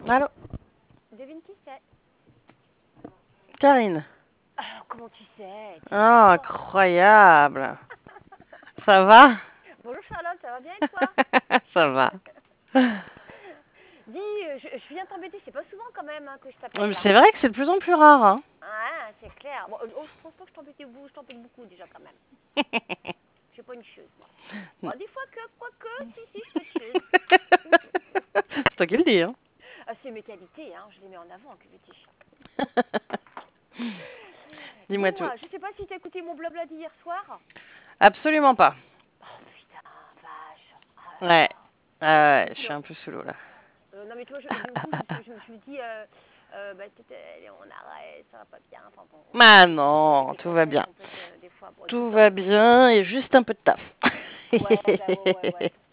Allô, Devine qui c'est? Karine. Ah, comment tu sais? Oh, T'es trop forte. incroyable. Ça va? Bonjour Charlotte, ça va bien et toi? Ça va. Dis, je viens t'embêter, c'est pas souvent quand même hein, que je t'appelle là. C'est vrai que c'est de plus en plus rare, hein. Ah, c'est clair. Bon, je pense pas que je t'embête beaucoup déjà quand même. Je suis pas une chieuse moi. Bon, des fois que, quoique, si, je peux être chieuse. C'est toi qui le dis, hein. Ah, c'est mes qualités, hein, je les mets en avant que petit. Dis-moi tout. Dis-moi, je sais pas si t'as écouté mon blabla d'hier soir. Absolument pas. Oh putain, vache. Ah là Ouais. là. Ouais, je suis Non, un peu sous l'eau là. non, mais tu vois, du coup, je me dis, bah, peut-être, on arrête, ça va pas bien. Enfin bon, Ah on sait non, que tout quand va on est bien. en fait, des fois, bon, tout le Tout temps, va tout le temps. bien et juste un peu de taf. Ouais, bah ouais.